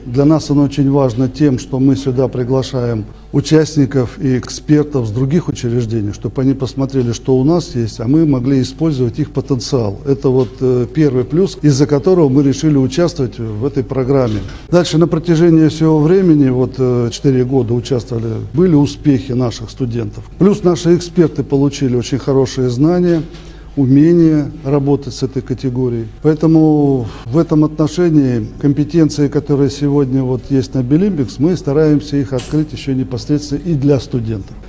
Для нас оно очень важно тем, что мы сюда приглашаем участников и экспертов с других учреждений, чтобы они посмотрели, что у нас есть, а мы могли использовать их потенциал. Это вот первый плюс, из-за которого мы решили участвовать в этой программе. Дальше на протяжении всего времени, вот 4 года участвовали, были успехи наших студентов. Плюс наши эксперты получили очень хорошие знания, умение работать с этой категорией. Поэтому в этом отношении компетенции, которые сегодня вот есть на Билимбикс, мы стараемся их открыть еще непосредственно и для студентов.